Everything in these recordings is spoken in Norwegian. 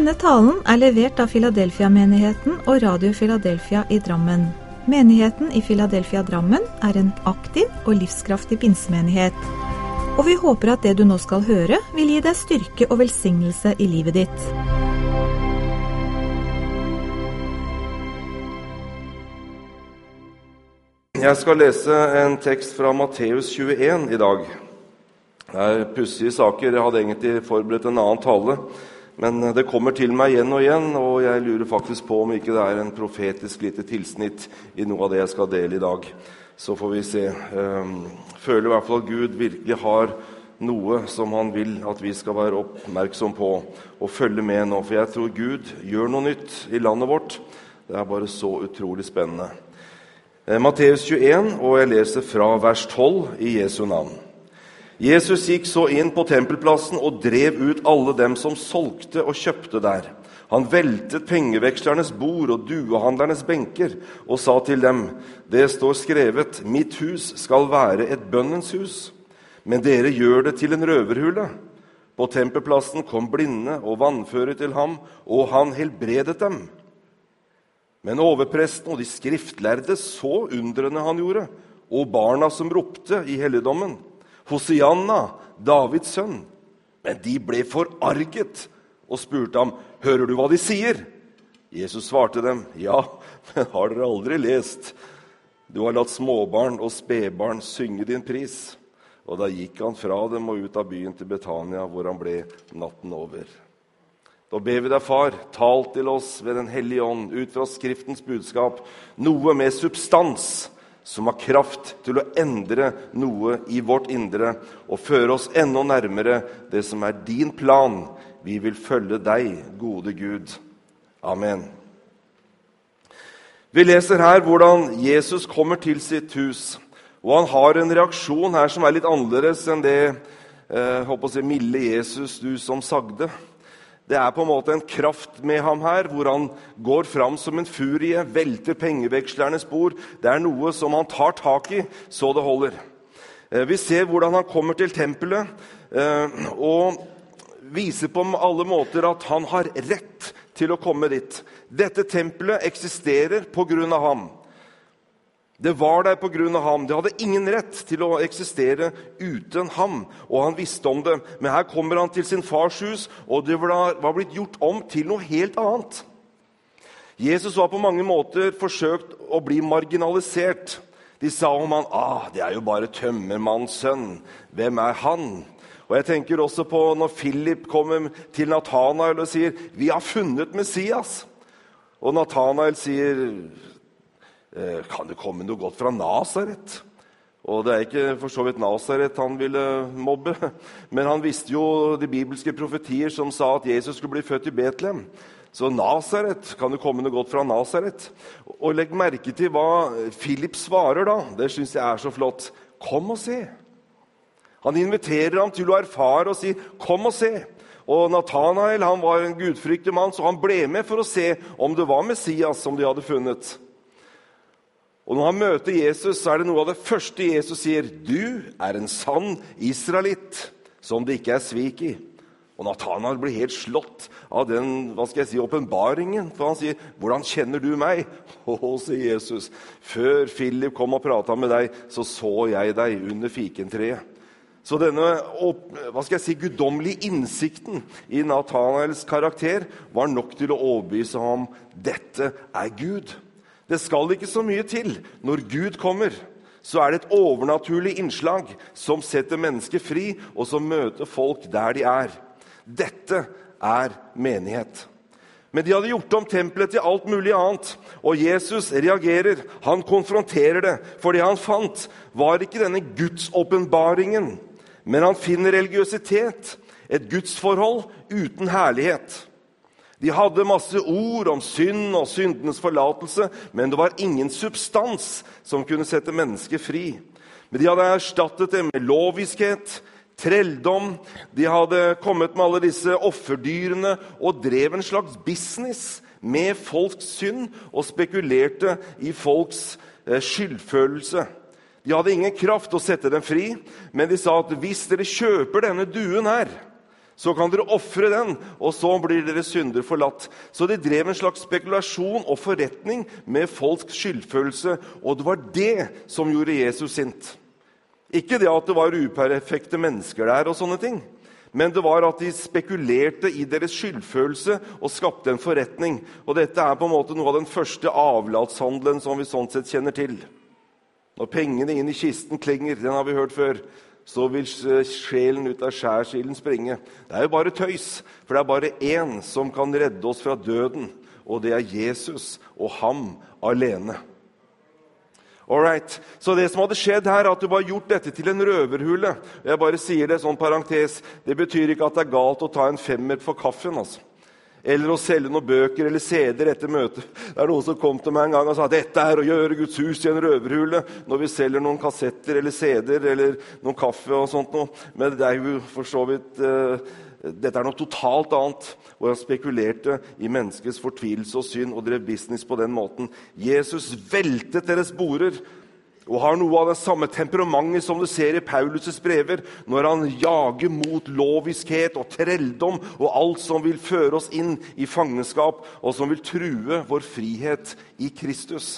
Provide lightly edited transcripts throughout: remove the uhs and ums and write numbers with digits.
Denne talen levert av Philadelphia-menigheten og Radio Philadelphia i Drammen. Menigheten i Philadelphia Drammen en aktiv og livskraftig pinsemenighet. Og vi håper at det du nå skal høre vil gi deg styrke og velsignelse i livet ditt. Jeg skal lese en tekst fra Matteus 21 i dag. Det pussige saker. Jeg hadde egentlig forberedt en annen tale, men det kommer til meg igjen, og jeg lurer faktisk på om ikke det en profetisk lite tilsnitt i noe av det jeg skal dele i dag. Så får vi se. Føler i hvert fall at Gud virkelig har noe som han vil at vi skal være oppmerksom på og følge med nå, for jeg tror Gud gjør noe nytt i landet vårt. Det bare så utrolig spennende. Matteus 21, og jeg leser fra vers 12 i Jesu navn. Jesus gikk så inn på tempelplassen og drev ut alle dem som solgte og kjøpte der. Han veltet pengevekslernes bord og duehandlernes benker og sa til dem, «Det står skrevet, mitt hus skal være et bønnens hus, men dere gjør det til en røverhule.» På tempelplassen kom blinde og vannføre til ham, og han helbredet dem. Men overpresten og de skriftlærde så undrene han gjorde, og barna som ropte i helligdommen, Hosianna, Davids sønn. Men de ble forarget og spurte ham, «Hører du hva de sier?» Jesus svarte dem, «Ja, men har dere aldri lest? Du har latt småbarn og spedbarn synge din pris.» Og da gikk han fra dem og ut av byen til Betania, hvor han ble natten over. Da ber vi deg, far, tal til oss ved den hellige ånd, ut fra skriftens budskap, noe med substans, som har kraft til å endre noe i vårt indre, og føre oss enda nærmere det som din plan. Vi vil følge deg, gode Gud. Amen. Vi leser her hvordan Jesus kommer til sitt hus, og han har en reaksjon her som litt annerledes enn det, milde Jesus, du som sagde. Det på en måte en kraft med ham her, hvor han går fram som en furie, velter pengevekslernes bord. Det noe som han tar tak i, så det holder. Vi ser hvordan han kommer til tempelet, og viser på alle måter at han har rett til å komme dit. Dette tempelet eksisterer på grunn av ham. Det var der på grunn av ham. Det hadde ingen rett til å eksistere uten ham, og han visste om det. Men her kommer han til sin fars hus, og det var blitt gjort om til noe helt annet. Jesus var på mange måter forsøkt å bli marginalisert. De sa om han, det jo bare tømmermannens sønn. Hvem han? Og jeg tenker også på når Philip kommer til Nathanael og sier, vi har funnet Messias. Og Nathanael sier, kan det komme noe godt fra Nazaret? Og det ikke for så vidt Nazaret han ville mobbe, men han visste jo de bibelske profetier som sa at Jesus skulle bli født i Betlehem. Så Nazaret, kan det komme noe godt fra Nazaret? Og legg merke til hva Philip svarer da. Det synes jeg så flott. Kom og se. Han inviterer ham til å erfare og si, kom og se. Og Nathanael, han var en gudfryktig mann, så han ble med for å se om det var Messias som de hadde funnet. Og når han møter Jesus, så det noe av det første Jesus sier, du en sann israelitt, som det ikke svik i. Og Nathanael blir helt slått av den, åpenbaringen, for han sier, hvordan kjenner du meg? Sier Jesus, før Philip kom og pratet med deg, så jeg deg under fikentreet. Så denne, guddommelige innsikten i Nathanaels karakter var nok til å overbevise ham, dette Gud. Det skal ikke så mye til. Når Gud kommer, så det et overnaturlig innslag som setter mennesker fri, og som møter folk der de Dette menighet. Men de hadde gjort om tempelet til alt mulig annet, og Jesus reagerer. Han konfronterer det, for det han fant var ikke denne Guds åpenbaringen, men han finner religiøsitet, et gudsforhold uten herlighet. De hadde masse ord om synd og syndenes forlatelse, men det var ingen substans som kunne sette mennesker fri. Men de hadde erstattet det med loviskhet, trelldom. De hadde kommet med alle disse offerdyrene og drev en slags business med folks synd og spekulerte i folks skyldfølelse. De hadde ingen kraft til å sette dem fri, men de sa at hvis dere kjøper denne duen her, Så kan dere offre den, og så blir dere synder forlatt. Så de drev en slags spekulasjon og forretning med folks skyldfølelse, og det var det som gjorde Jesus sint. Ikke det at det var uperfekte mennesker der og sånne ting, men det var at de spekulerte i deres skyldfølelse og skapte en forretning. Og dette er på en måte noe av den første avlatshandelen som vi sånn sett kjenner til. Når pengene inn i kisten klinger, den har vi hørt før, så vil sjelen ut av skjærsilden springe. Det er jo bare tøys, for det er bare én som kan redde oss fra døden, og det er Jesus og ham alene. Alright, så det som hadde skjedd her, at du var gjort dette til en røverhule. Jeg bare sier det sånn parentes, det betyr ikke at det er galt å ta en 5 for kaffen, altså. Eller å selge noen bøker eller CD-er etter møtet. Det er noen som kom til meg en gang og sa at dette er å gjøre Guds hus i en røverhule når vi selger noen kassetter eller CD-er eller noen kaffe og sånt noe. Men det er jo for så vidt, dette er noe totalt annet, hvor han spekulerte i menneskets fortvilelse og synd og drev business på den måten. Jesus veltet deres borer, og har noe av det samme temperamentet som du ser i Paulus' brever, når han jager mot loviskhet og trelldom og alt som vil føre oss inn i fangenskap, og som vil true vår frihet i Kristus.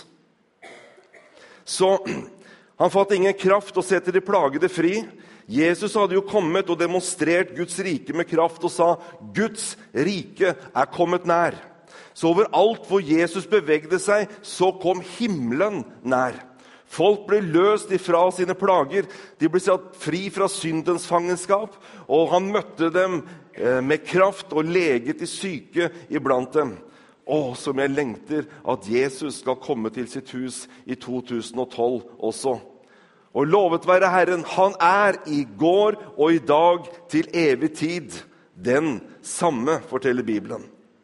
Så han fatt ingen kraft å sette de plagede fri. Jesus hadde jo kommet og demonstrert Guds rike med kraft og sa, Guds rike er kommet nær. Så overalt hvor Jesus bevegde seg, så kom himmelen nær. Folk ble løst ifra sine plager, de ble satt fri fra syndens fangenskap, og han møtte dem med kraft og leget de syke iblant dem. Som jeg lengter at Jesus skal komme til sitt hus i 2012 også. Og lovet være Herren, han er i går og i dag til evig tid. Den samme, forteller Bibelen.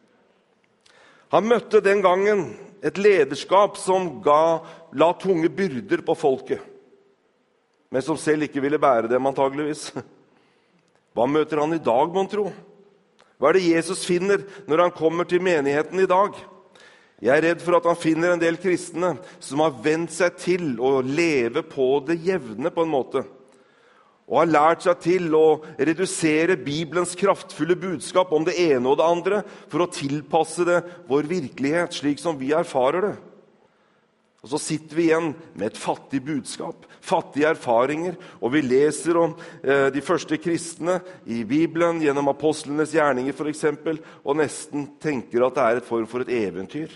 Han møtte den gangen et lederskap som la tunge byrder på folket, men som selv ikke ville bære dem antageligvis. Hva møter han i dag, mon tro? Hva er det Jesus finner når han kommer til menigheten i dag? Jeg er redd for at han finner en del kristne som har vendt seg til å leve på det jevne på en måte, og har lært seg til å redusere Bibelens kraftfulle budskap om det ene og det andre for å tilpasse det vår virkelighet, slik som vi erfarer det. Og så sitter vi igjen med et fattig budskap, fattige erfaringer, og vi leser om de første kristne i Bibelen gjennom apostlenes gjerninger for eksempel, og nesten tenker at det er et form for et eventyr.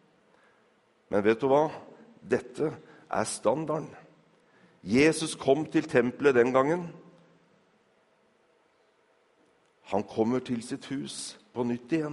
Men vet du hva? Dette er standarden. Jesus kom til tempelet den gangen. Han kommer til sitt hus på nytt igjen.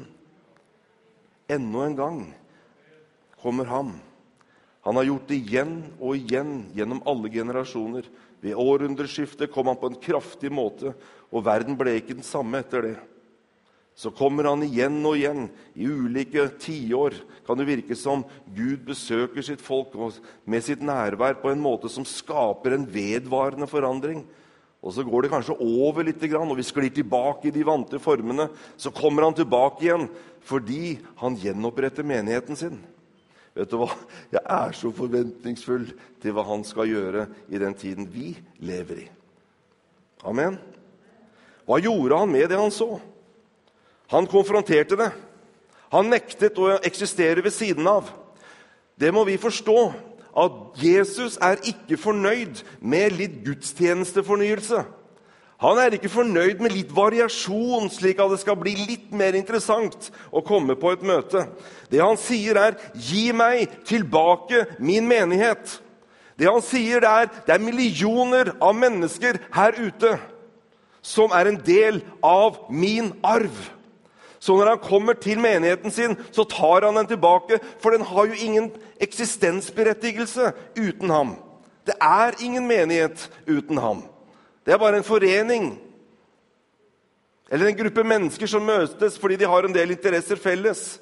Enda en gang kommer han. Han har gjort det igjen og igjen gjennom alle generasjoner. Ved århundreskiftet kom han på en kraftig måte, og verden ble ikke den samme etter det. Så kommer han igjen og igjen, i ulike tiår. Kan det virke som Gud besøker sitt folk med sitt nærvær på en måte som skaper en vedvarende forandring. Og så går det kanskje over litt, og vi sklir tilbake i de vante formene. Så kommer han tilbake igjen, fordi han gjenoppretter menigheten sin. Vet du hva? Jeg er så forventningsfull til hva han skal gjøre i den tiden vi lever i. Amen. Hva gjorde han med det han så? Han konfronterte det. Han nektet å eksistere ved siden av. Det må vi forstå, at Jesus er ikke fornøyd med litt gudstjenestefornyelse. Han er ikke fornøyd med litt variasjon, slik at det skal bli litt mer interessant å komme på et møte. Det han sier er, gi meg tilbake min menighet. Det han sier det er millioner av mennesker her ute som er en del av min arv. Så når han kommer til menigheten sin, så tar han den tilbake, for den har jo ingen eksistensberettigelse uten ham. Det er ingen menighet uten ham. Det er bare en forening, eller en gruppe mennesker som møtes fordi de har en del interesser felles.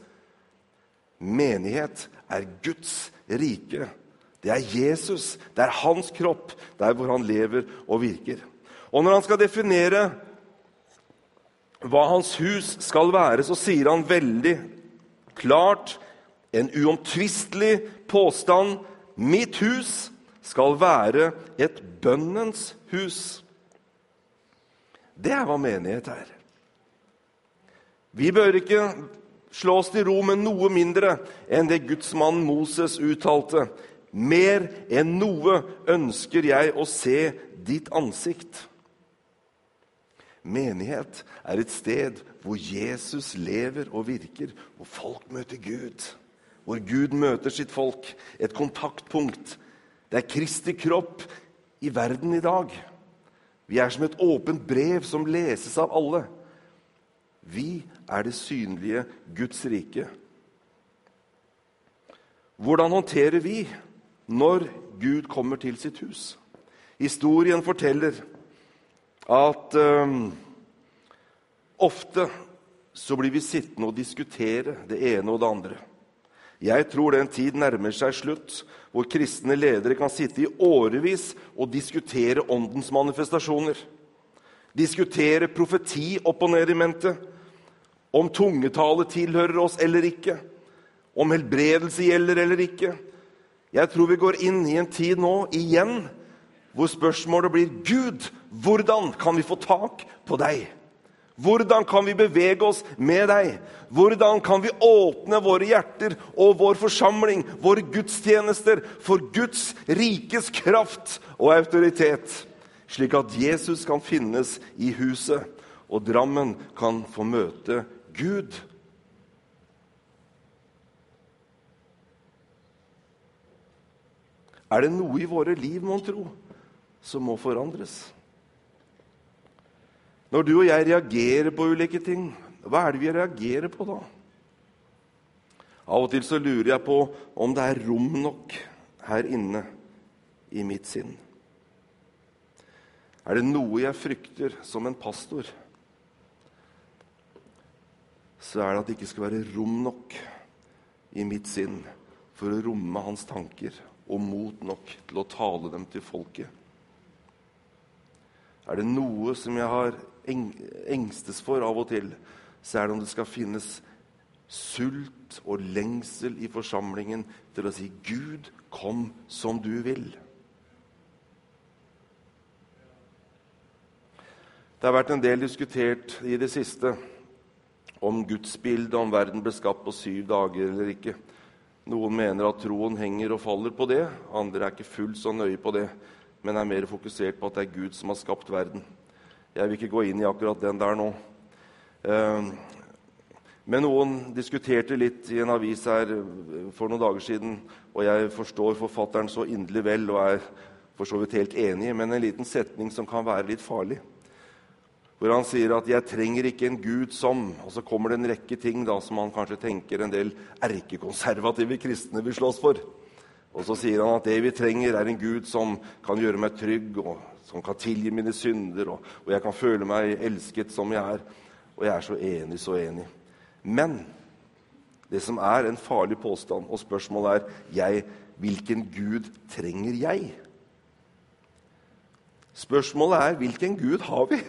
Menighet er Guds rike. Det er Jesus, det er hans kropp, der hvor han lever og virker. Og når han skal definere hva hans hus skal være, så sier han veldig klart, en uomtvistelig påstand, mitt hus skal være et bønnens hus. Det er hva menighet er. Vi bør ikke slå oss til ro med noe mindre enn det Gudsmannen Moses uttalte. Mer enn noe ønsker jeg å se ditt ansikt. Menighet et sted hvor Jesus lever og virker, hvor folk møter Gud, hvor Gud møter sitt folk, et kontaktpunkt. Det Kristi kropp i verden i dag. Vi som et åpent brev som leses av alle. Vi det synlige Guds rike. Hvordan håndterer vi når Gud kommer til sitt hus? Historien forteller at ofte så blir vi sittende og diskutere det ene og det andre. Jeg tror den tid nærmer seg slutt, hvor kristne ledere kan sitte i årevis og diskutere åndens manifestasjoner. Diskutere profeti opp og ned i mente, om tungetale tilhører oss eller ikke, om helbredelse gjelder eller ikke. Jeg tror vi går inn i en tid nå igjen, hvor spørsmålet blir, Gud, hvordan kan vi få tak på deg? Hvordan kan vi bevege oss med deg? Hvordan kan vi åpne våre hjerter og vår forsamling, våre gudstjenester, for Guds rikes kraft og autoritet, slik at Jesus kan finnes i huset, og Drammen kan få møte Gud? Det noe i våre liv, mon tro, som må forandres? Når du og jeg reagerer på ulike ting, hva det vi reagerer på da? Av og til så lurer jeg på om det rom nok her inne i mitt sinn. Det noe jeg frykter som en pastor, så det at det ikke skal være rom nok i mitt sinn for å romme hans tanker og mot nok til å tale dem til folket. Det noe som jeg har engstes for av og til, så det om det skal finnes sult og lengsel i forsamlingen til å si, Gud, kom som du vil. Det har vært en del diskutert i det siste om gudsbildet, om verden ble skapt på 7 dager eller ikke. Noen mener at troen henger og faller på det, andre ikke fullt så nøye på det, men mer fokusert på at det Gud som har skapt verden. Jeg vil ikke gå inn i akkurat den der nå. Men noen diskuterte litt i en avis her for noen dager siden, og jeg forstår forfatteren så inderlig vel, og for så vidt helt enig, men en liten setning som kan være litt farlig. Hvor han sier at jeg trenger ikke en Gud som, og så kommer det en rekke ting da, som han kanskje tenker en del erkekonservative kristne vil slåss for. Og så sier han at det vi trenger en Gud som kan gjøre meg trygg, og som kan tilgi mine synder, og jeg kan føle meg elsket som jeg og jeg så enig. Men det som en farlig påstand, og spørsmålet hvilken Gud trenger jeg? Spørsmålet hvilken Gud har vi?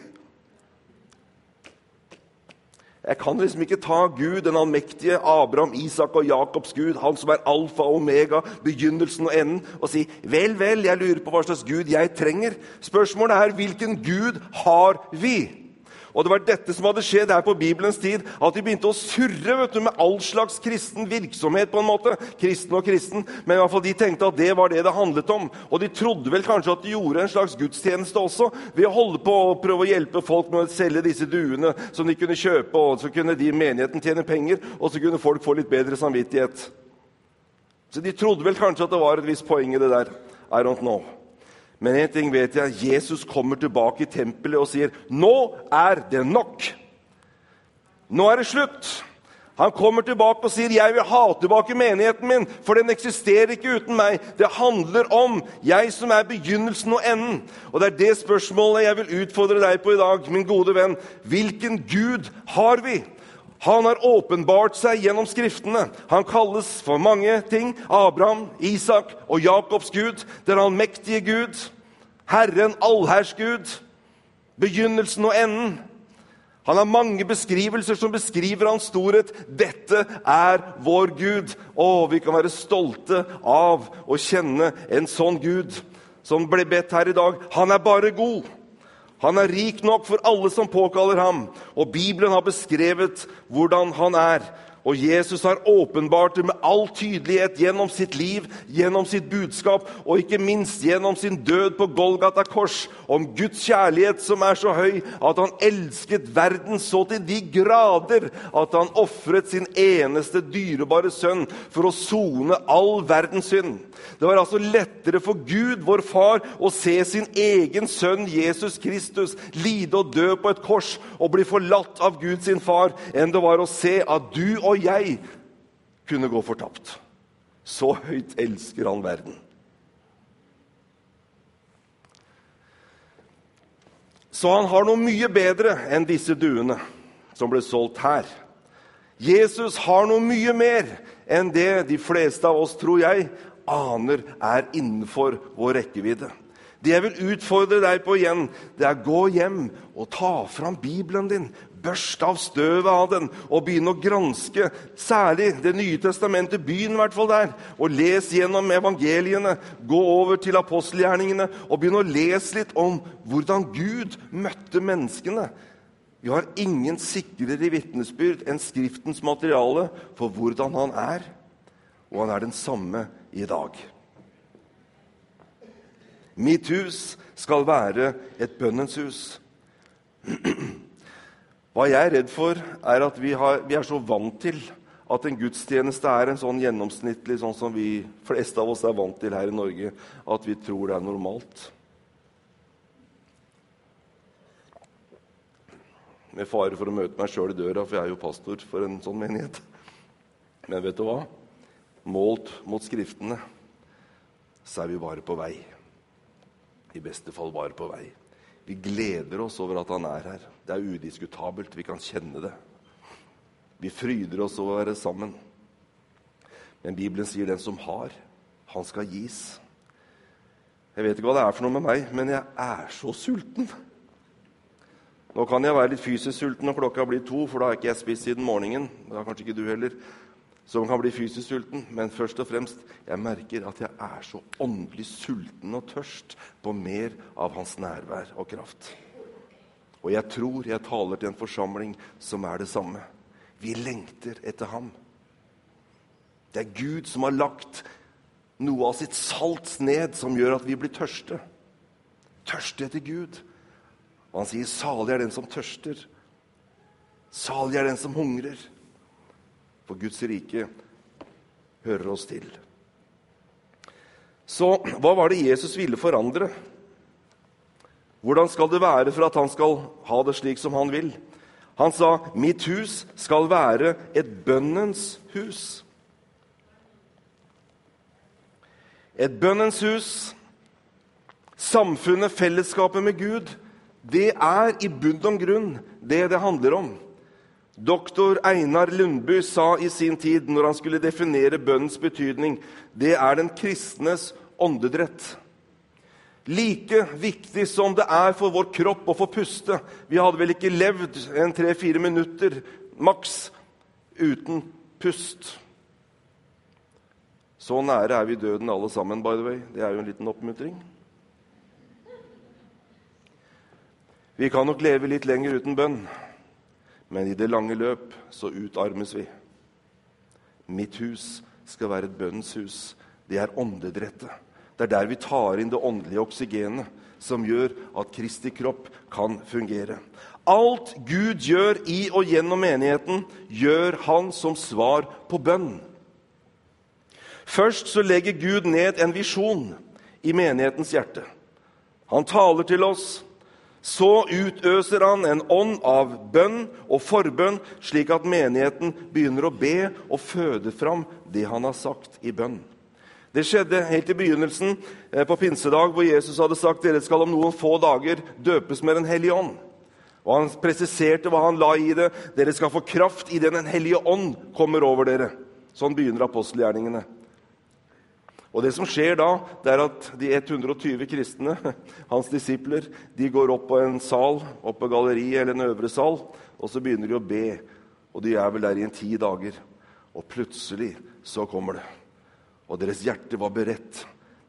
Jeg kan liksom ikke ta Gud, den allmektige, Abraham, Isak og Jakobs Gud, han som alfa og omega, begynnelsen og enden, og si, vel, jeg lurer på hva slags Gud jeg trenger. Spørsmålet hvilken Gud har vi? Og det var dette som hadde skjedd her på Bibelens tid, at de begynte å surre med all slags kristen virksomhet på en måte. Kristen og kristen, men i hvert fall de tenkte at det var det handlet om. Og de trodde vel kanskje at de gjorde en slags gudstjeneste også, ved å holde på og prøve å hjelpe folk med å selge disse duene som de kunne kjøpe, og så kunne de i menigheten tjene penger, og så kunne folk få litt bedre samvittighet. Så de trodde vel kanskje at det var et visst poeng i det der. I don't know. Men en ting vet jeg, Jesus kommer tilbake i tempelet og sier, nå det nok. Nå det slutt. Han kommer tilbake og sier, jeg vil ha tilbake menigheten min, for den eksisterer ikke uten meg. Det handler om jeg som begynnelsen og enden. Og det det spørsmålet jeg vil utfordre deg på i dag, min gode venn. Hvilken Gud har vi? Han har åpenbart seg gjennom skriftene. Han kalles for mange ting. Abraham, Isak og Jakobs Gud. Den allmektige Gud. Herren, allherrsgud. Begynnelsen og enden. Han har mange beskrivelser som beskriver hans storhet. Dette vår Gud. Og vi kan være stolte av å kjenne en sånn Gud. Som ble bedt her i dag. Han bare god. Han rik nok for alle som påkaller ham, og Bibelen har beskrevet hvordan han Og Jesus har åpenbart det med all tydelighet gjennom sitt liv, gjennom sitt budskap, og ikke minst gjennom sin død på Golgata kors, om Guds kjærlighet som så høy, at han elsket verden så til de grader, at han offret sin eneste dyrebare sønn for å sone all verdens synd. Det var altså lettere for Gud, vår far, å se sin egen sønn Jesus Kristus lide og dø på et kors og bli forlatt av Gud sin far, enn det var å se at du og jeg kunne gå fortapt. Så høyt elsker han verden. Så han har noe mye bedre enn disse duene som ble solgt her. Jesus har noe mye mer enn det de fleste av oss, tror jeg, aner innenfor vår rekkevidde. Det jeg vil utfordre deg på igjen, det gå hjem og ta fram Bibelen din, børst av støvet av den, og begynne å granske, særlig det nye testamentet, begynn i hvert fall der, og les gjennom evangeliene, gå over til apostelgjerningene, og begynne å lese litt om hvordan Gud møtte menneskene. Vi har ingen sikrere vitnesbyrd enn skriftens materiale for hvordan han og han den samme i dag. Mitt hus skal være et bønnens hus. Hva jeg redd for at vi så vant til at en gudstjeneste en sånn gjennomsnittlig, sånn som vi fleste av oss vant til her i Norge, at vi tror det normalt. Med fare for å møte meg selv i døra, for jeg jo pastor for en sånn menighet. Men vet du hva? Målt mot skriftene, så vi bare på vei. I beste fall bare på vei. Vi gleder oss over at han her. Det udiskutabelt, vi kan kjenne det. Vi fryder oss over å være sammen. Men Bibelen sier den som har, han skal gis. Jeg vet ikke hva det for noe med meg, men jeg så sulten. Nå kan jeg være litt fysisk sulten når klokka blir 2, for da har ikke jeg spist siden morgenen. Det har kanskje ikke du heller. Så man kan bli fysisk sulten, men først og fremst, jeg merker at jeg så åndelig sulten og tørst på mer av hans nærvær og kraft. Og jeg tror jeg taler til en forsamling som det samme. Vi lengter etter ham. Det Gud som har lagt noe av sitt salt ned som gjør at vi blir tørste. Tørste etter Gud. Og han sier, salig den som tørster. Salig den som hungrer. For Guds rike hører oss til. Så hva var det Jesus ville forandre? Hvordan skal det være for at han skal ha det slik som han vil? Han sa, mitt hus skal være et bønnens hus. Et bønnens hus, samfunnet, fellesskapet med Gud, det i bunn og grunn det handler om. Doktor Einar Lundby sa i sin tid, når han skulle definere bønnens betydning, det den kristnes åndedrett. Like viktig som det for vår kropp å få puste. Vi hadde vel ikke levd 3-4 minutter, maks, uten pust. Så nære vi døden alle sammen, by the way. Det jo en liten oppmuntring. Vi kan nok leve litt lenger uten bønn. Men i det lange løp så utarmes vi. Mitt hus skal være et bønnens hus. Det åndedrettet. Det der vi tar inn det åndelige oksygenet som gjør at Kristi kropp kan fungere. Alt Gud gjør i og gjennom menigheten, gjør han som svar på bønn. Først så legger Gud ned en visjon i menighetens hjerte. Han taler til oss. Så utøser han en ånd av bønn og forbønn, slik at menigheten begynner å be og føde fram det han har sagt i bønn. Det skjedde helt i begynnelsen på pinsedag, hvor Jesus hadde sagt, dere skal om noen få dager døpes med den hellige ånd. Og han presiserte hva han la i det. Dere skal få kraft i den hellige ånd kommer over dere. Sånn begynner apostelgjerningene. Og det som skjer da, det at de 120 kristne, hans disipler, de går opp på en sal, opp på galleriet eller en øvre sal, og så begynner de å be. Og de vel der i 10 dager. Og plutselig så kommer det. Og deres hjerte var beredt.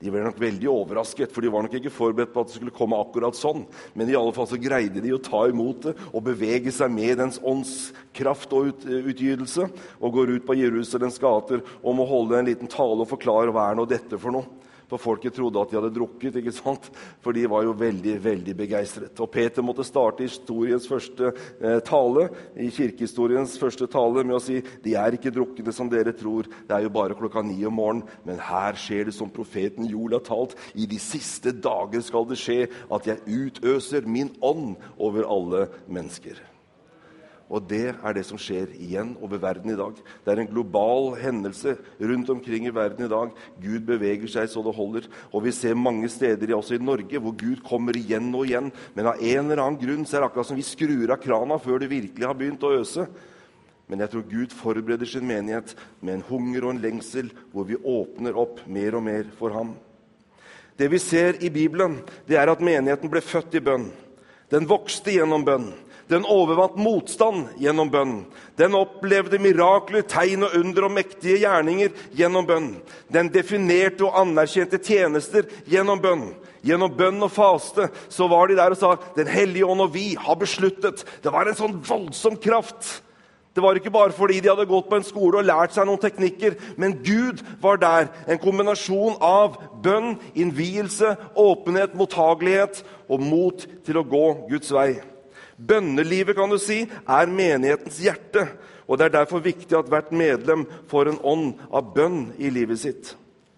De var nok veldig overrasket, for de var nok ikke forberedt på at det skulle komme akkurat sånn. Men i alle fall så greide de å ta imot det og bevege seg med dens åndskraft og utgytelse, og går ut på Jerusalems gater og må holde en liten tale og forklare hva nå dette for noe. For folket trodde at de hadde drukket, ikke sant? For de var jo veldig, veldig begeistret. Og Peter måtte starte historiens første tale, i kirkehistoriens første tale, med å si, de er ikke drukkende som dere tror, det er jo bare 9:00 om morgenen, men her skjer det som profeten Joel har talt, i de siste dager skal det skje at jeg utøser min ånd over alle mennesker. Og det er det som skjer igjen over verden i dag. Det er en global hendelse rundt omkring i verden i dag. Gud beveger seg så det holder. Og vi ser mange steder, også i Norge, hvor Gud kommer igjen og igjen. Men av en eller annen grunn så er det akkurat som vi skrur av krana før det virkelig har begynt å øse. Men jeg tror Gud forbereder sin menighet med en hunger og en lengsel, hvor vi åpner opp mer og mer for ham. Det vi ser i Bibelen, det er at menigheten ble født i bønn. Den vokste gjennom bønn. Den overvant motstand gjennom bønn. Den opplevde mirakler, tegn og under og mektige gjerninger gjennom bønn. Den definerte og anerkjente tjenester gjennom bønn. Gjennom bønn og faste så var de der og sa, Den hellige ånd og vi har besluttet. Det var en sånn voldsom kraft. Det var ikke bare fordi de hadde gått på en skole og lært seg noen teknikker, men Gud var der. En kombinasjon av bønn, innvielse, åpenhet, mottagelighet og mot til å gå Guds vei. Bønnelivet, kan du si, er menighetens hjerte, og det er derfor viktig at hvert medlem får en ånd av bønn i livet sitt.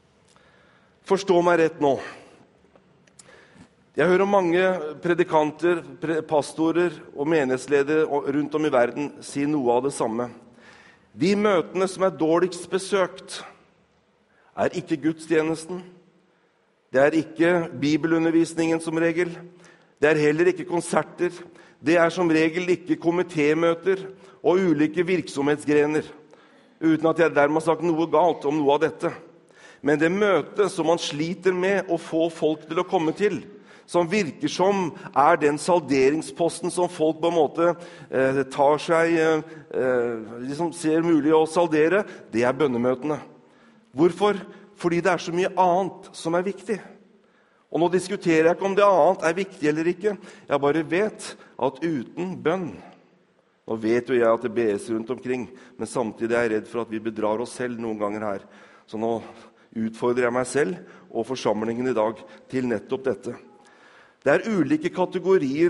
Forstå meg rett nå. Jeg hører mange predikanter, pastorer og menighetsledere rundt om i verden si noe av det samme. De møtene som er dårligst besøkt, er ikke gudstjenesten. Det er ikke bibelundervisningen som regel. Det er heller ikke konserter. Det er som regel ikke komitémøter og ulike virksomhetsgrener, uten at jeg dermed har sagt noe galt om noe av dette. Men det møtet som man sliter med å få folk til å komme til, som virker som er den salderingsposten som folk på en måte tar seg, liksom ser mulig å saldere, det er bønnemøtene. Hvorfor? Fordi det er så mye annet som er viktig. Og nå diskuterer jeg ikke om det annet er viktig eller ikke. Jeg bare vet at uten bønn, nå vet jo jeg at det bes rundt omkring, men samtidig er jeg redd for at vi bedrar oss selv noen ganger her. Så nå utfordrer jeg meg selv og forsamlingen i dag til nettopp dette. Det er ulike kategorier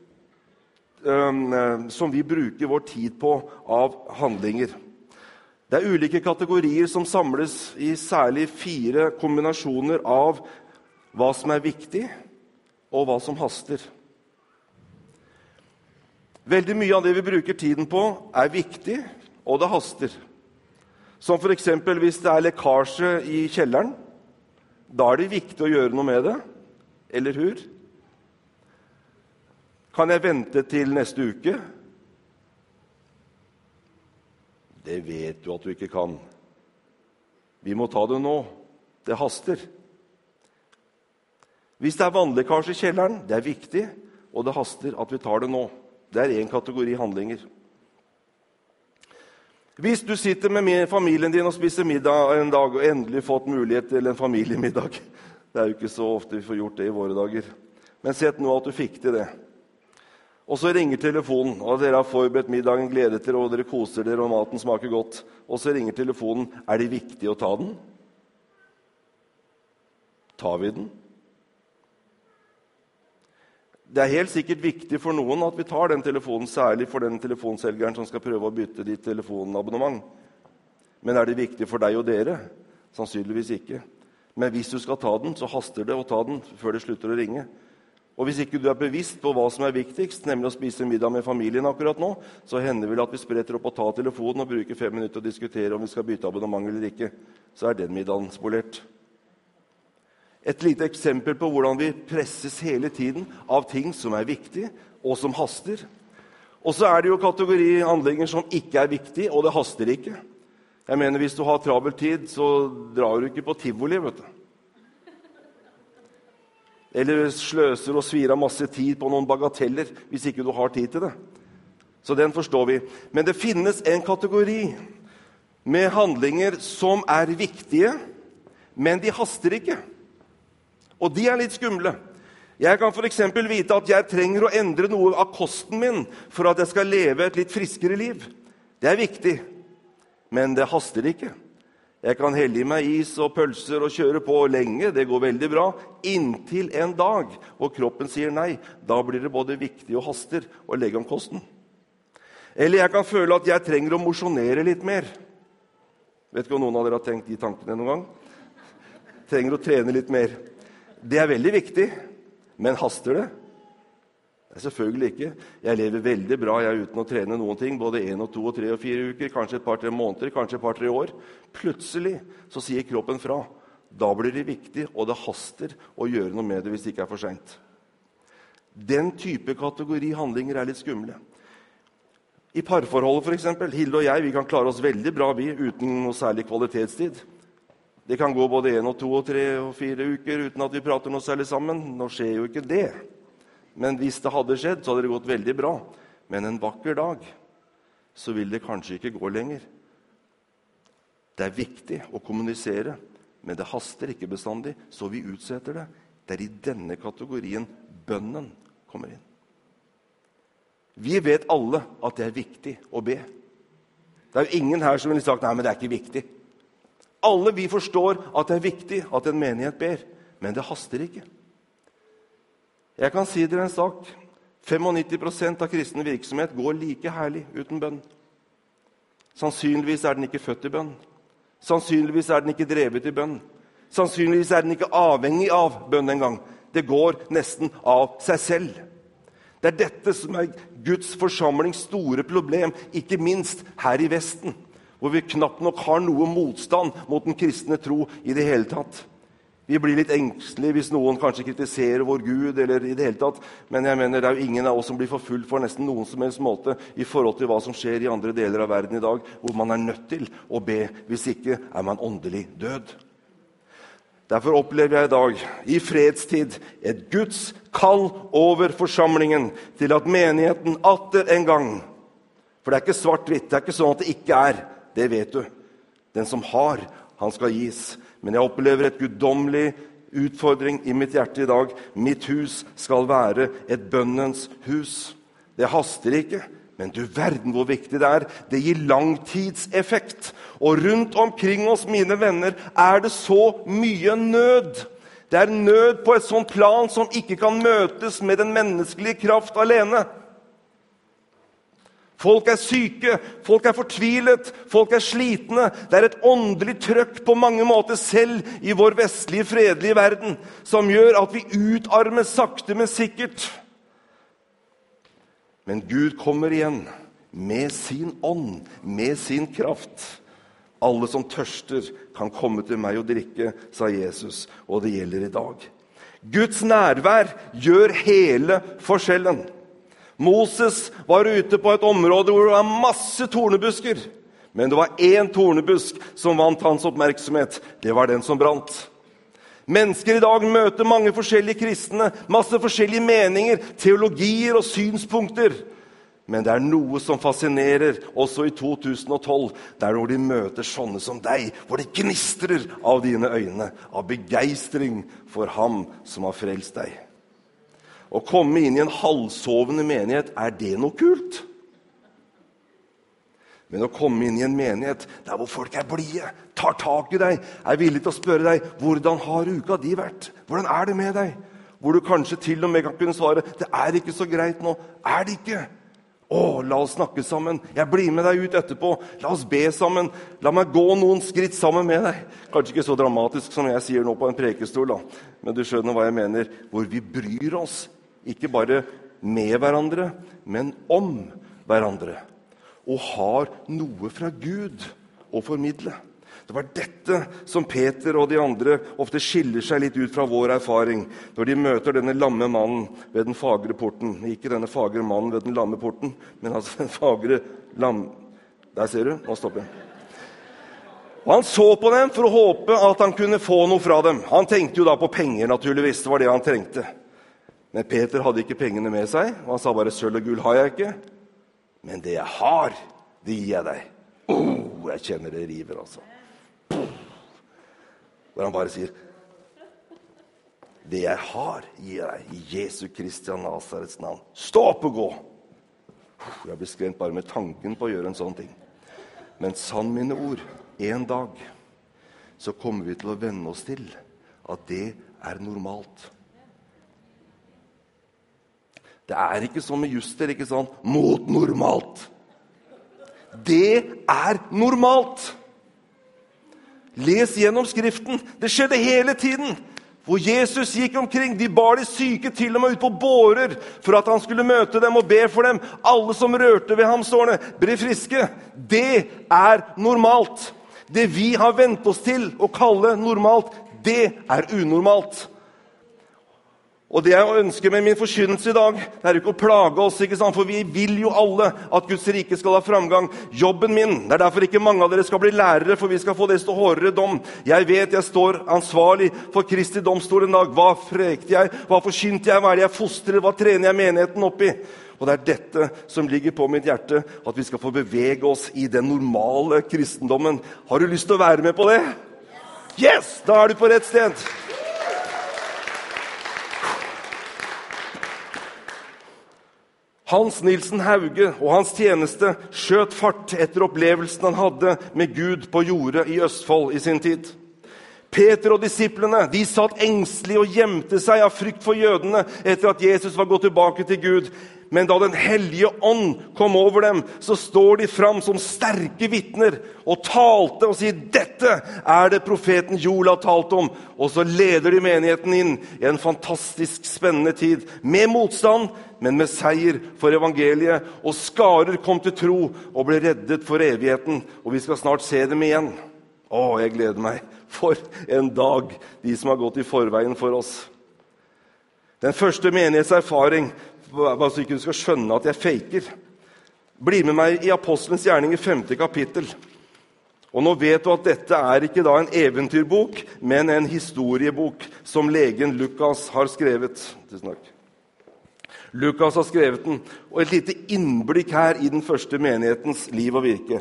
som vi bruker vår tid på av handlinger. Det er ulike kategorier som samles i særlig 4 kombinasjoner av hva som er viktig, og hva som haster. Veldig mye av det vi bruker tiden på, er viktig, og det haster. Som for eksempel hvis det er lekkasje i kjelleren, da er det viktig å gjøre noe med det, eller hur? Kan jeg vente til neste uke? Det vet du at du ikke kan. Vi må ta det nå. Det haster. Hvis det er vannlekkasje i kjelleren, det er viktig, og det haster at vi tar det nå. Det er en kategori handlinger. Hvis du sitter med familien din og spiser middag en dag, og endelig fått mulighet til en familiemiddag, det er jo ikke så ofte vi får gjort det i våre dager, men sett nå at du fikk til det. Og så ringer telefonen, og dere har forberedt middagen, gleder dere, og dere koser dere, og maten smaker godt. Og så ringer telefonen, er det viktig å ta den? Tar vi den? Det er helt sikkert viktig for noen at vi tar den telefonen, særlig for den telefonselgeren som skal prøve å bytte ditt telefonabonnement. Men er det viktig for deg og dere? Sannsynligvis ikke. Men hvis du skal ta den, så haster det å ta den før det slutter å ringe. Og hvis ikke du er bevisst på hva som er viktigst, nemlig å spise middag med familien akkurat nå, så hender vel at vi spretter opp og tar telefonen og bruker 5 minutter å diskutere om vi skal bytte abonnement eller ikke. Så er den middagen spolert. Et lite eksempel på hvordan vi presses hele tiden av ting som er viktige og som haster. Og så er det jo kategori handlinger som ikke er viktige, og det haster ikke. Jeg mener, hvis du har travel tid, så drar du ikke på tivoli, vet du. Eller sløser og svir av masse tid på noen bagateller hvis ikke du har tid til det. Så den forstår vi. Men det finnes en kategori med handlinger som er viktige, men de haster ikke. Og de er litt skumle. Jeg kan for eksempel vite at jeg trenger å endre noe av kosten min for at jeg skal leve et litt friskere liv. Det er viktig, men det haster ikke. Jeg kan helle i meg is og pølser og kjøre på lenge, det går veldig bra, inntil en dag, og kroppen sier nei. Da blir det både viktig og haster å legge om kosten. Eller jeg kan føle at jeg trenger å mosjonere litt mer. Vet ikke om noen av dere har tenkt de tankene noen gang? Trenger å trene litt mer. Det er veldig viktig, men haster det? Nei, selvfølgelig ikke. Jeg lever veldig bra uten å trene noen ting, både 1, 2, 3 og 4 uker, kanskje et par-tre måneder, kanskje et par-tre år. Plutselig så sier kroppen fra. Da blir det viktig, og det haster å gjøre noe med det hvis det ikke er for sent. Den type kategori handlinger er litt skumle. I parforholdet for eksempel, Hilde og jeg, vi kan klare oss veldig bra uten noe særlig kvalitetstid. Det kan gå både 1, 2, 3 og 4 uker uten at vi prater noe særlig sammen. Nå skjer jo ikke det. Men hvis det hadde skjedd, så hadde det gått veldig bra. Men en vakker dag, så vil det kanskje ikke gå lenger. Det er viktig å kommunisere, men det haster ikke bestandig, så vi utsetter det. Det er i denne kategorien bønnen kommer inn. Vi vet alle at det er viktig å be. Det er jo ingen her som ville sagt, nei, men det er ikke viktig. Alle vi forstår at det er viktig at en menighet ber, men det haster ikke. Jeg kan si dere en sak. 95% av kristen virksomhet går like herlig uten bønn. Sannsynligvis er den ikke født i bønn. Sannsynligvis er den ikke drevet i bønn. Sannsynligvis er den ikke avhengig av bønn en gang. Det går nesten av seg selv. Det er dette som er Guds forsamlings store problem, ikke minst her i Vesten, hvor vi knapt nok har noe motstand mot den kristne tro i det hele tatt. Vi blir litt engstelige hvis noen kanskje kritiserer vår Gud, eller i det hele tatt, men jeg mener det er jo ingen av oss som blir forfulgt for nesten noen som helst måte i forhold til hva som skjer i andre deler av verden i dag, hvor man er nødt til å be, hvis ikke er man åndelig død. Derfor opplever jeg i dag, i fredstid, et Guds kall over forsamlingen til at menigheten atter en gang, for det er ikke svart-hvitt, det er ikke sånn at det ikke er, det vet du. Den som har, han skal gis. Men jeg opplever et guddommelig utfordring i mitt hjerte i dag. Mitt hus skal være et bønnens hus. Det haster ikke, men du verden hvor viktig det er. Det gir langtidseffekt. Og rundt omkring oss, mine venner, er det så mye nød. Det er nød på et sånt plan som ikke kan møtes med den menneskelige kraft alene. Folk er syke, folk er fortvilet, folk er slitne. Det er et åndelig trøkk på mange måter selv i vår vestlige, fredelige verden, som gjør at vi utarmer sakte, men sikkert. Men Gud kommer igjen med sin ånd, med sin kraft. Alle som tørster kan komme til meg og drikke, sa Jesus, og det gjelder i dag. Guds nærvær gjør hele forskjellen. Moses var ute på et område hvor det var masse tornebusker. Men det var én tornebusk som vant hans oppmerksomhet. Det var den som brant. Mennesker i dag møter mange forskjellige kristne, masse forskjellige meninger, teologier og synspunkter. Men det er noe som fascinerer, også i 2012, der hvor de møter sånne som deg, hvor det gnistrer av dine øyne, av begeistring for ham som har frelst deg. Å komme inn i en halvsovende menighet, er det noe kult? Men å komme inn i en menighet der hvor folk er blide, tar tak i deg, er villig til å spørre deg, hvordan har uka di vært? Hvordan er det med deg? Hvor du kanskje til og med kan kunne svare, det er ikke så greit nå. Er det ikke? La oss snakke sammen. Jeg blir med deg ut etterpå. La oss be sammen. La meg gå noen skritt sammen med deg. Kanskje ikke så dramatisk som jeg sier nå på en prekestol, da. Men du skjønner hva jeg mener. Hvor vi bryr oss, ikke bare med hverandre, men om hverandre. Og har noe fra Gud å formidle. Det var dette som Peter og de andre ofte skiller seg litt ut fra vår erfaring, når de møter denne lamme mannen ved den fagre porten. Ikke denne fagre mannen ved den lamme porten, men altså den fagre Der ser du, nå stopper jeg. Og han så på dem for å håpe at han kunne få noe fra dem. Han tenkte jo da på penger, naturligvis, det var det han trengte. Men Peter hadde ikke pengene med seg, og han sa bare, sølv og gull har jeg ikke. Men det jeg har, det gir jeg deg. Jeg kjenner det river, altså. Hvor han bare sier, Det jeg har, gir jeg deg i Jesu Kristi av Nazarets navn. Stå opp og gå! Jeg blir skremt bare med tanken på å gjøre en sånn ting. Men sann mine ord, en dag så kommer vi til å venne oss til at det er normalt. Det er ikke som med juster, ikke sånn mot normalt. Det er normalt. Les gjennom Skriften. Det skjedde hele tiden. Hvor Jesus gikk omkring, de bar de syke til og med ut på bårer for at han skulle møte dem og be for dem. Alle som rørte ved ham, står det, ble friske. Det er normalt. Det vi har vent oss til å kalle normalt, det er unormalt. Og det jeg ønsker med min forkynnelse i dag, det er ikke å plage oss, ikke sant? For vi vil jo alle at Guds rike skal ha framgang. Jobben min, det er derfor ikke mange av dere skal bli lærere, for vi skal få desto hårdere dom. Jeg vet jeg står ansvarlig for Kristi domstol en dag. Hva frekte jeg? Hva forkynte jeg? Hva er det jeg fostrer? Hva trener jeg menigheten opp i? Og det er dette som ligger på mitt hjerte, at vi skal få bevege oss i den normale kristendommen. Har du lyst til å være med på det? Yes! Da er du på rett sted. Hans Nilsen Hauge og hans tjeneste skjøt fart etter opplevelsen han hadde med Gud på jordet i Østfold i sin tid. Peter og disiplene, de satt engstelig og gjemte seg av frykt for jødene etter at Jesus var gått tilbake til Gud. Men da den hellige ånd kom over dem, så står de fram som sterke vittner og talte og sier, dette er det profeten Joel har talt om. Og så leder de menigheten inn i en fantastisk spennende tid, med motstand, men med seier for evangeliet. Og skarer kom til tro og ble reddet for evigheten, og vi skal snart se dem igjen. Jeg gleder meg. For en dag, de som har gått i forveien for oss. Den første menighetserfaring, bare så ikke du skal skjønne at jeg faker. Bli med meg i Apostelens gjerning i 5. kapittel. Og nå vet du at dette er ikke da en eventyrbok, men en historiebok som legen Lukas har skrevet. Tusen takk. Lukas har skrevet den, og et lite innblikk her i den første menighetens liv og virke.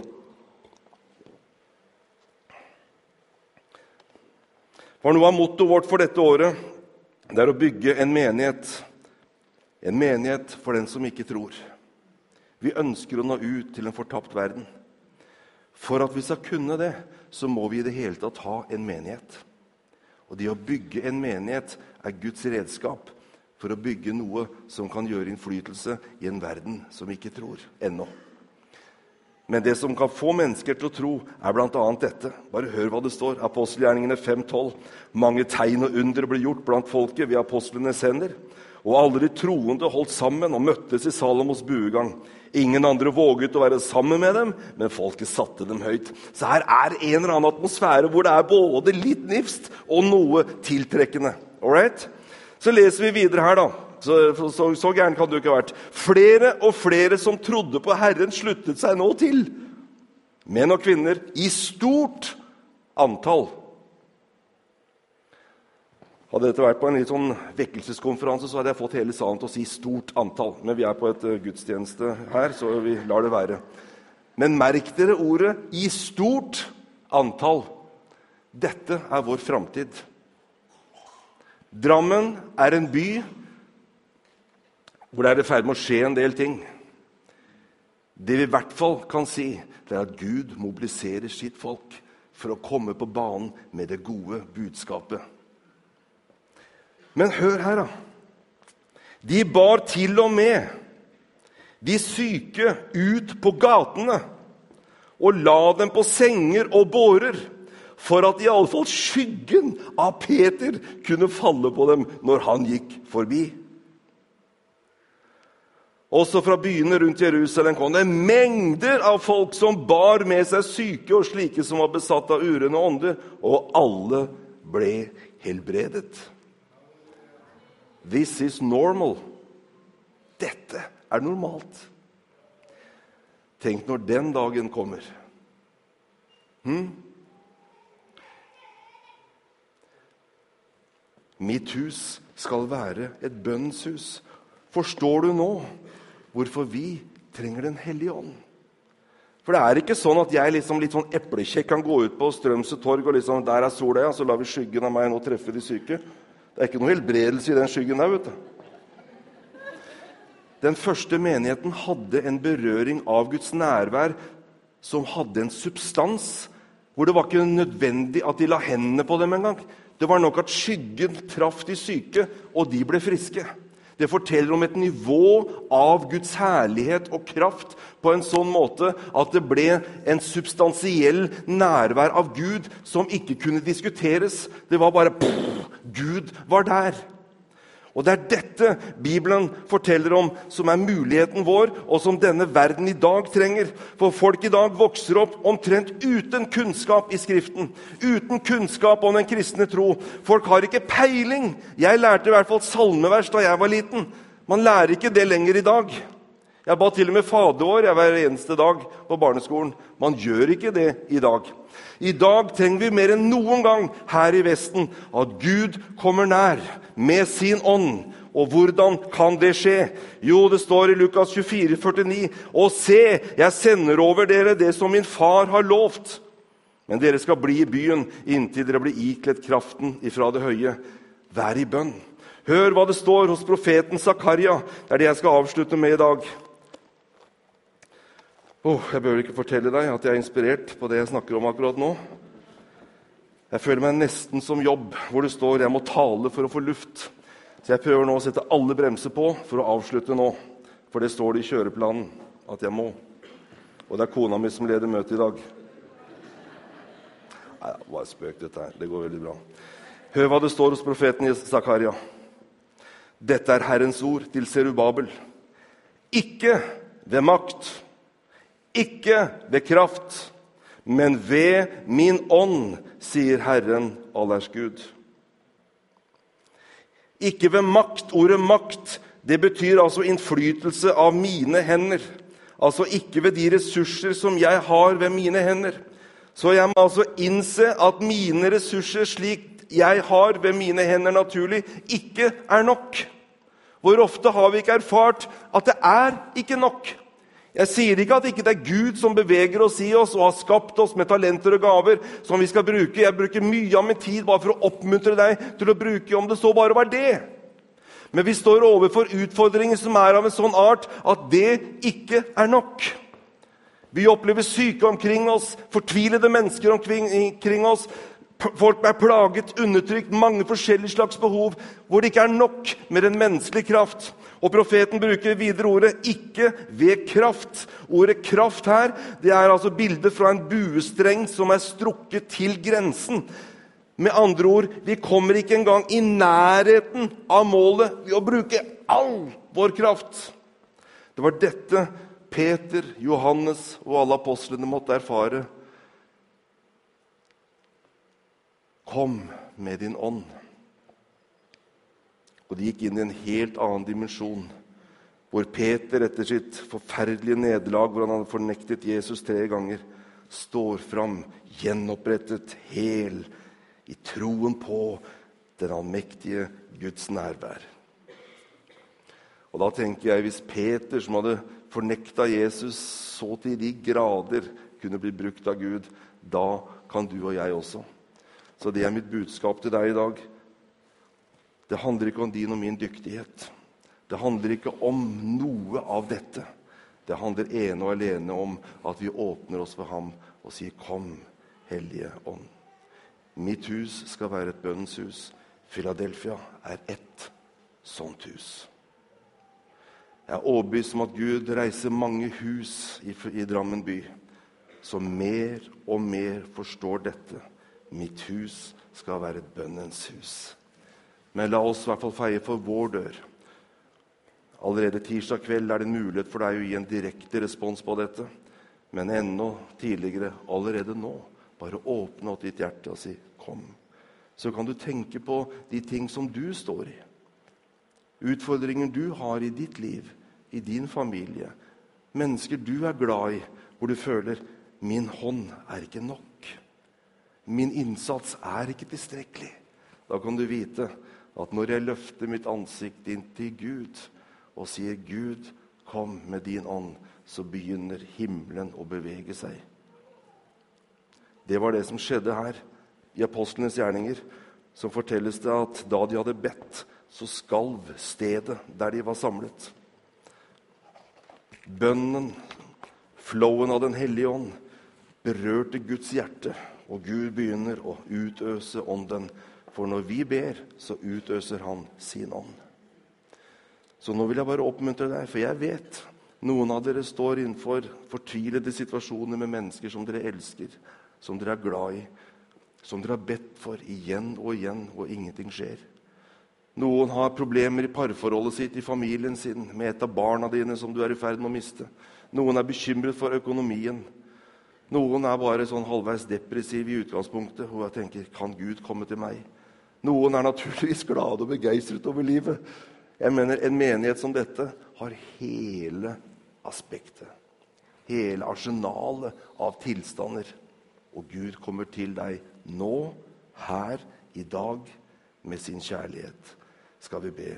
For noe av mottoet vårt for dette året, det er å bygge en menighet. En menighet for den som ikke tror. Vi ønsker å nå ut til en fortapt verden. For at vi skal kunne det, så må vi i det hele tatt ha en menighet. Og det å bygge en menighet er Guds redskap for å bygge noe som kan gjøre innflytelse i en verden som ikke tror ennå. Men det som kan få mennesker til å tro er blant annet dette. Bare hør hva det står. Apostelgjerningene 5:12. Mange tegn og under ble gjort blant folket ved apostlenes hender. Og alle de troende holdt sammen og møttes i Salomos buegang. Ingen andre våget å være sammen med dem, men folket satte dem høyt. Så her er en eller annen atmosfære hvor det er både litt nifst og noe tiltrekkende. Alright? Så leser vi videre her da. Så gærent kan du ikke ha vært. Flere og flere som trodde på Herren sluttet seg nå til. Menn og kvinner i stort antall. Hadde dette vært på en litt sånn vekkelseskonferanse, så hadde jeg fått hele salen til å si stort antall. Men vi er på et gudstjeneste her, så vi lar det være. Men merk dere ordet i stort antall. Dette er vår framtid. Drammen er en by hvor det er i ferd med å skje en del ting. Det vi i hvert fall kan si, det er at Gud mobiliserer sitt folk for å komme på banen med det gode budskapet. Men hør her da. De bar til og med de syke ut på gatene og la dem på senger og bårer, for at i alle fall skyggen av Peter kunne falle på dem når han gikk forbi. Også fra byene rundt Jerusalem kom det mengder av folk som bar med seg syke og slike som var besatt av urene ånder, og alle ble helbredet. This is normal. Dette er normalt. Tenk når den dagen kommer. Mitt hus skal være et bønnshus. Forstår du nå hvorfor vi trenger den hellige ånd? For det er ikke sånn at jeg liksom litt sånn eplekjekk kan gå ut på Strømsø torg og liksom, der er sola, ja, så lar vi skyggen av meg nå treffe de syke. Det er ikke noe helbredelse i den skyggen der, vet du. Den første menigheten hadde en berøring av Guds nærvær som hadde en substans, hvor det var ikke nødvendig at de la hendene på dem en gang. Det var nok at skyggen traff de syke, og de ble friske. Det forteller om et nivå av Guds herlighet og kraft på en sånn måte at det ble en substansiell nærvær av Gud som ikke kunne diskuteres. Det var bare Gud var der. Og det er dette Bibelen forteller om, som er muligheten vår, og som denne verden i dag trenger. For folk i dag vokser opp omtrent uten kunnskap i Skriften, uten kunnskap om den kristne tro. Folk har ikke peiling. Jeg lærte i hvert fall salmevers da jeg var liten. Man lærer ikke det lenger i dag. Jeg ba til og med faderår hver eneste dag på barneskolen. Man gjør ikke det i dag. I dag trenger vi mer enn noen gang her i Vesten at Gud kommer nær med sin ånd. Og hvordan kan det skje? Jo, det står i Lukas 24, 49. Og se, jeg sender over dere det som min far har lovt. Men dere skal bli i byen inntil dere blir ikledd kraften ifra det høye. Vær i bønn. Hør hva det står hos profeten Zakaria. Det er det jeg skal avslutte med i dag. Jeg bør ikke fortelle deg at jeg er inspirert på det jeg snakker om akkurat nå. Jeg føler meg nesten som jobb, hvor det står jeg må tale for å få luft. Så jeg prøver nå å sette alle bremser på for å avslutte nå. For det står det i kjøreplanen at jeg må. Og det er kona mi som leder møtet i dag. Nei, bare spøk dette her. Det går veldig bra. Hør hva det står hos profeten Zakaria. Dette er Herrens ord til Serubabel. Ikke ved makt, ikke ved kraft, men ved min ånd, sier Herren allers Gud. Ikke ved makt. Ordet makt, det betyr altså innflytelse av mine hender. Altså ikke ved de ressurser som jeg har ved mine hender. Så jeg må altså innse at mine ressurser slik jeg har ved mine hender naturlig, ikke er nok. Hvor ofte har vi ikke erfart at det er ikke nok? Jeg sier ikke at ikke det er Gud som beveger oss i oss og har skapt oss med talenter og gaver som vi skal bruke. Jeg bruker mye av min tid bare for å oppmuntre deg til å bruke om det så bare var det. Men vi står overfor utfordringer som er av en sånn art at det ikke er nok. Vi opplever syke omkring oss, fortvilede mennesker omkring oss. Folk er plaget, undertrykt, mange forskjellige slags behov, hvor det ikke er nok med den menneskelige kraft. Og profeten bruker videre ordet ikke ved kraft. Ordet kraft her, det er altså bildet fra en buestreng som er strukket til grensen. Med andre ord, vi kommer ikke engang i nærheten av målet ved å bruke all vår kraft. Det var dette Peter, Johannes og alle apostlene måtte erfare. Kom med din ånd. Og de gikk inn i en helt annen dimensjon, hvor Peter etter sitt forferdelige nederlag, hvor han hadde fornektet Jesus 3 ganger, står fram, gjenopprettet, hel, i troen på den allmektige Guds nærvær. Og da tenker jeg, hvis Peter, som hadde fornektet Jesus så til de grader, kunne bli brukt av Gud, da kan du og jeg også. Så det er mitt budskap til deg i dag. Det handler ikke om din og min dyktighet. Det handler ikke om noe av dette. Det handler ene og alene om at vi åpner oss for ham og sier, kom, Hellige Ånd. Mitt hus skal være et bønnens hus. Philadelphia er ett sånt hus. Jeg er overbevist om at Gud reiser mange hus i Drammen by, som mer og mer forstår dette. Mitt hus skal være et bønnens hus. Men la oss i hvert fall feie for vår dør. Allerede tirsdag kveld er det en mulighet for deg å gi en direkte respons på dette. Men enda tidligere, allerede nå, bare åpne opp ditt hjerte og si, kom. Så kan du tenke på de ting som du står i. Utfordringer du har i ditt liv, i din familie. Mennesker du er glad i, hvor du føler, min hånd er ikke nok. Min innsats er ikke tilstrekkelig. Da kan du vite at når jeg løfter mitt ansikt inn til Gud og sier, Gud, kom med din ånd, så begynner himmelen å bevege seg. Det var det som skjedde her i apostlenes gjerninger. så fortelles det at da de hadde bedt, så skalv stedet der de var samlet. Bønnen, flowen av den hellige ånd, berørte Guds hjerte, og Gud begynner å utøse ånden. For når vi ber, så utøser han sin ånd. Så nå vil jeg bare oppmuntre deg, for jeg vet noen av dere står innenfor fortvilede situasjoner med mennesker som dere elsker, som dere er glad i, som dere har bedt for igjen, og ingenting skjer. Noen har problemer i parforholdet sitt, i familien sin, med et av barna dine som du er i ferd med å miste. Noen er bekymret for økonomien. Noen er bare sånn halvveis depressiv i utgangspunktet, og jeg tenker, kan Gud komme til meg? Noen er naturligvis glade og begeistret over livet. Jeg mener, en menighet som dette har hele aspektet, hele arsenalet av tilstander. Og Gud kommer til deg nå, her, i dag, med sin kjærlighet. Skal vi be.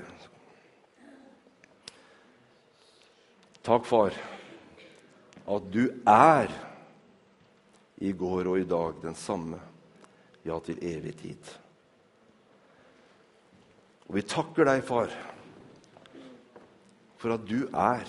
Takk, far, at du er i går og i dag den samme, ja, til evig tid. Og vi takker deg, far, for at du er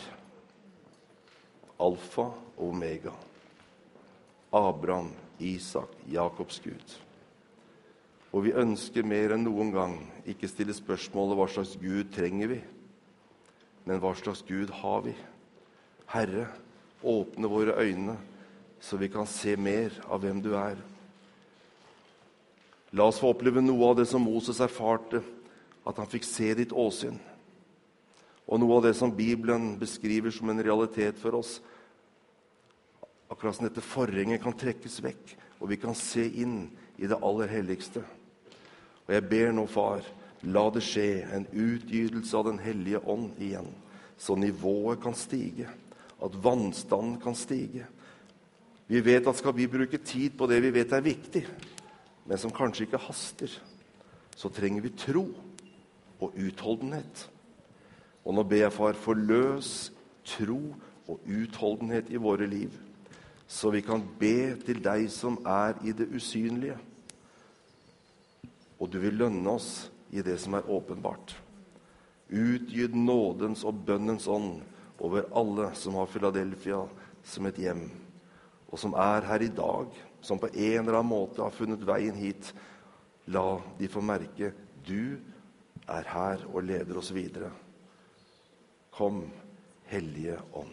alfa og omega, Abraham, Isak, Jakobs Gud. Og vi ønsker mer enn noen gang ikke stille spørsmålet hva slags Gud trenger vi, men hva slags Gud har vi. Herre, åpne våre øyne så vi kan se mer av hvem du er. La oss få oppleve noe av det som Moses erfarte, at han fikk se ditt åsyn. Og noe av det som Bibelen beskriver som en realitet for oss, akkurat som dette forhenget kan trekkes vekk, og vi kan se inn i det aller helligste. Og jeg ber nå, far, la det skje en utgytelse av den hellige ånd igjen, så nivået kan stige, at vannstanden kan stige. Vi vet at skal vi bruke tid på det vi vet er viktig, men som kanskje ikke haster, så trenger vi tro og utholdenhet. Og nå ber jeg, far, forløs tro og utholdenhet i våre liv, så vi kan be til deg som er i det usynlige. Og du vil lønne oss i det som er åpenbart. Utgyd nådens og bønnens ånd over alle som har Philadelphia som et hjem, og som er her i dag, som på en eller annen måte har funnet veien hit. La de få merke, du er her og leder oss videre. Kom, Hellige Ånd.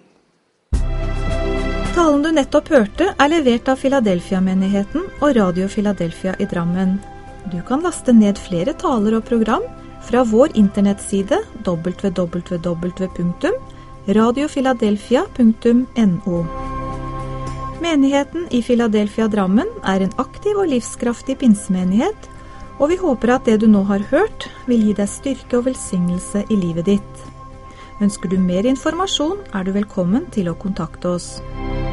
Talen du nettopp hørte er levert av Philadelphia-menigheten og Radio Philadelphia i Drammen. Du kan laste ned flere taler og program fra vår internettside www.radiophiladelphia.no. Menigheten i Philadelphia Drammen er en aktiv og livskraftig pinsemenighet, og vi håper at det du nå har hørt vil gi deg styrke og velsignelse i livet ditt. Ønsker du mer informasjon, er du velkommen til å kontakte oss.